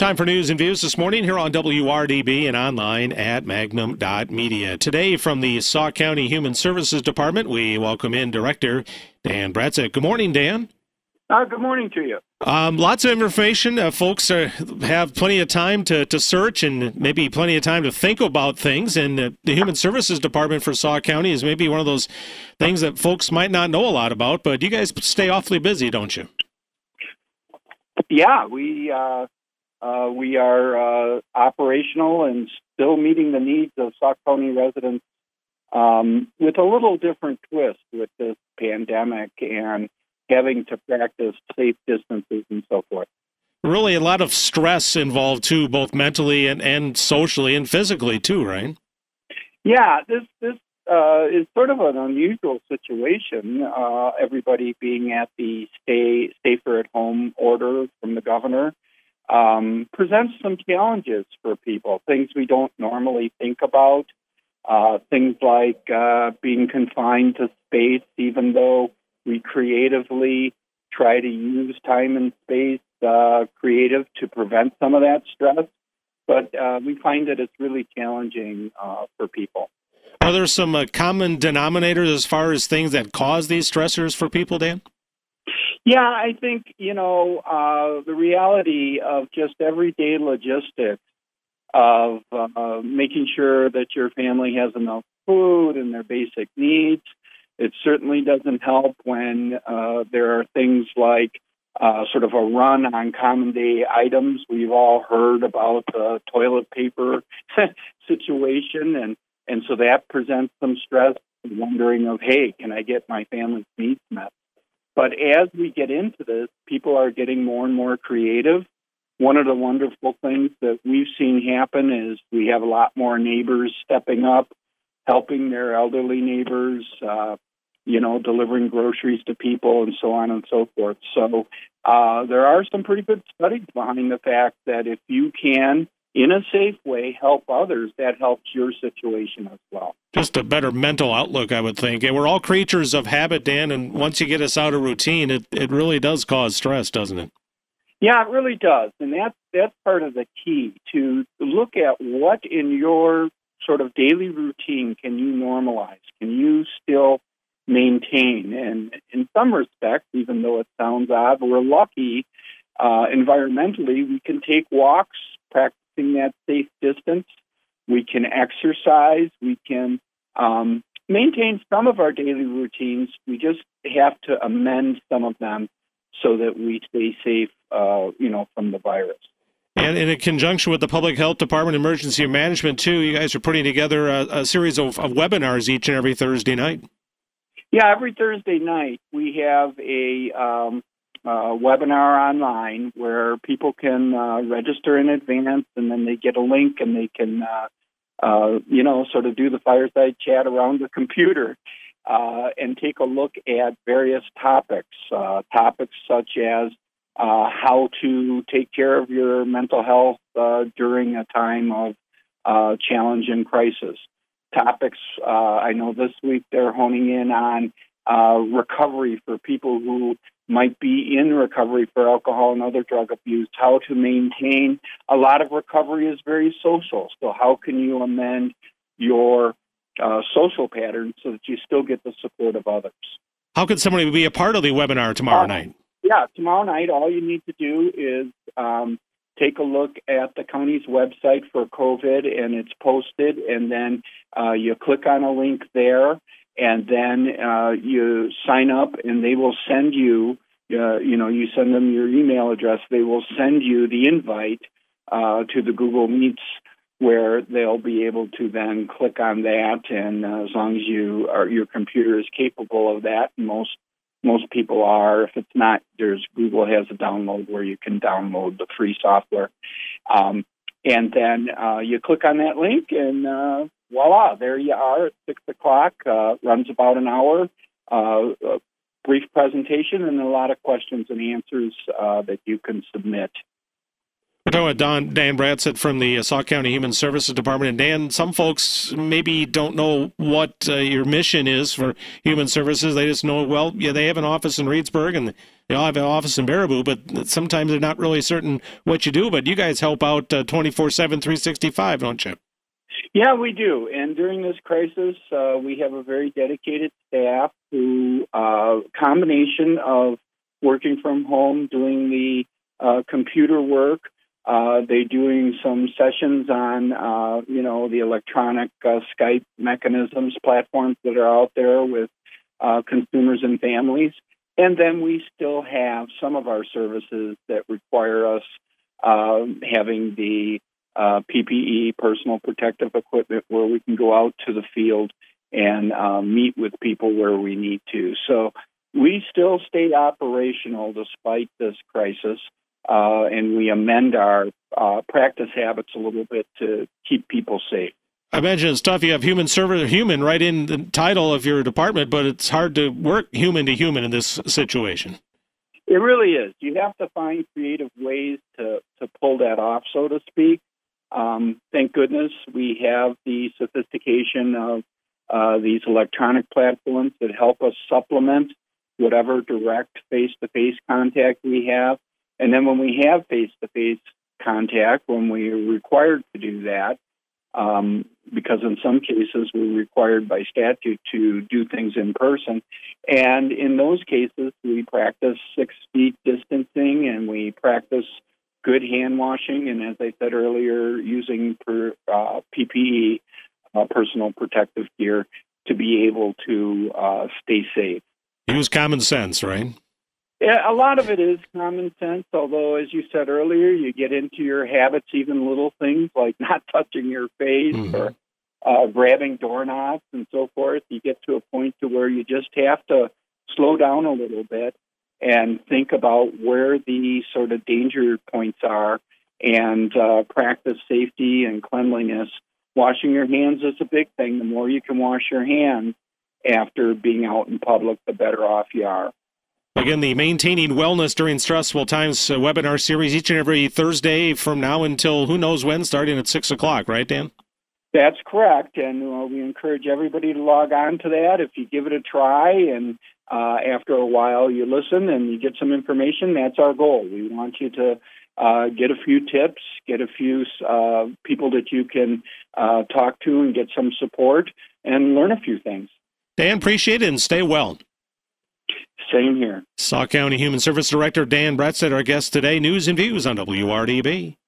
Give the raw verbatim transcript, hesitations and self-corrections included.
Time for news and views this morning here on W R D B and online at magnum dot media. Today from the Sauk County Human Services Department, we welcome in Director Dan Bratzik. Good morning, Dan. Uh, good morning to you. Um, lots of information. Uh, folks are, have plenty of time to, to search and maybe plenty of time to think about things. And uh, the Human Services Department for Sauk County is maybe one of those things that folks might not know a lot about, but you guys stay awfully busy, don't you? Yeah, we uh, uh, we are uh, operational and still meeting the needs of Sauk County residents um, with a little different twist with this pandemic and having to practice safe distances and so forth. Really a lot of stress involved, too, both mentally and, and socially and physically, too, right? Yeah, this this uh, is sort of an unusual situation, uh, everybody being at the stay safer at home order from the governor. Um, presents some challenges for people, things we don't normally think about, uh, things like uh, being confined to space, even though we creatively try to use time and space uh, creative to prevent some of that stress. But uh, we find that it's really challenging uh, for people. Are there some uh, common denominators as far as things that cause these stressors for people, Dan? Yeah, I think, you know, uh, the reality of just everyday logistics of uh, making sure that your family has enough food and their basic needs. It certainly doesn't help when uh, there are things like uh, sort of a run on common day items. We've all heard about the toilet paper situation, and, and so that presents some stress, wondering of, hey, can I get my family's needs met? But as we get into this, people are getting more and more creative. One of the wonderful things that we've seen happen is we have a lot more neighbors stepping up, helping their elderly neighbors, uh, you know, delivering groceries to people and so on and so forth. So uh, there are some pretty good studies behind the fact that if you can, in a safe way, help others, that helps your situation as well. Just a better mental outlook, I would think. And we're all creatures of habit, Dan, and once you get us out of routine, it, it really does cause stress, doesn't it? Yeah, it really does. And that's, that's part of the key, to look at what in your sort of daily routine can you normalize? Can you still maintain? And in some respects, even though it sounds odd, we're lucky uh, environmentally. We can take walks, practicing that safe distance. We can exercise. We can um, maintain some of our daily routines. We just have to amend some of them so that we stay safe, uh, you know, from the virus. And in conjunction with the Public Health Department Emergency Management, too, you guys are putting together a, a series of, of webinars each and every Thursday night. Yeah, every Thursday night we have a um, uh, webinar online where people can uh, register in advance, and then they get a link and they can, uh, uh, you know, sort of do the fireside chat around the computer uh, and take a look at various topics, uh, topics such as Uh, how to take care of your mental health uh, during a time of uh, challenge and crisis. Topics, uh, I know this week they're honing in on uh, recovery for people who might be in recovery for alcohol and other drug abuse, how to maintain. A lot of recovery is very social, so how can you amend your uh, social patterns so that you still get the support of others? How could somebody be a part of the webinar tomorrow uh, night? Yeah, tomorrow night, all you need to do is um, take a look at the county's website for COVID, and it's posted, and then uh, you click on a link there, and then uh, you sign up, and they will send you, uh, you know, you send them your email address, they will send you the invite uh, to the Google Meets, where they'll be able to then click on that, and uh, as long as you are, your computer is capable of that, most Most people are. If it's not, there's Google has a download where you can download the free software. Um, and then uh, you click on that link, and uh, voila, there you are at six o'clock. Uh, runs about an hour. Uh, a brief presentation and a lot of questions and answers uh, that you can submit. We're talking with Don, Dan Bradset from the uh, Sauk County Human Services Department. And Dan, some folks maybe don't know what uh, your mission is for Human Services. They just know, well, yeah, they have an office in Reedsburg and they all have an office in Baraboo, but sometimes they're not really certain what you do. But you guys help out uh, twenty-four seven, three sixty-five, don't you? Yeah, we do. And during this crisis, uh, we have a very dedicated staff who, uh, combination of working from home, doing the uh, computer work, Uh, they're doing some sessions on, uh, you know, the electronic uh, Skype mechanisms, platforms that are out there with uh, consumers and families. And then we still have some of our services that require us uh, having the uh, P P E, personal protective equipment, where we can go out to the field and uh, meet with people where we need to. So we still stay operational despite this crisis. Uh, and we amend our uh, practice habits a little bit to keep people safe. I imagine it's tough. You have human server, human right in the title of your department, but it's hard to work human to human in this situation. It really is. You have to find creative ways to, to pull that off, so to speak. Um, thank goodness we have the sophistication of uh, these electronic platforms that help us supplement whatever direct face-to-face contact we have. And then when we have face-to-face contact, when we're required to do that, um, because in some cases we're required by statute to do things in person, and in those cases we practice six feet distancing and we practice good hand washing, and as I said earlier, using per, uh, P P E, uh, personal protective gear, to be able to uh, stay safe. Use common sense, right? Yeah, a lot of it is common sense, although, as you said earlier, you get into your habits, even little things like not touching your face mm-hmm. or uh, grabbing doorknobs and so forth. You get to a point to where you just have to slow down a little bit and think about where the sort of danger points are and uh, practice safety and cleanliness. Washing your hands is a big thing. The more you can wash your hands after being out in public, the better off you are. Again, the Maintaining Wellness During Stressful Times uh, webinar series each and every Thursday from now until who knows when, starting at six o'clock, right, Dan? That's correct, and uh, we encourage everybody to log on to that. If you give it a try and uh, after a while you listen and you get some information, that's our goal. We want you to uh, get a few tips, get a few uh, people that you can uh, talk to and get some support and learn a few things. Dan, appreciate it and stay well. Same here. Sauk County Human Service Director Dan Bradset, our guest today. News and Views on W R D B.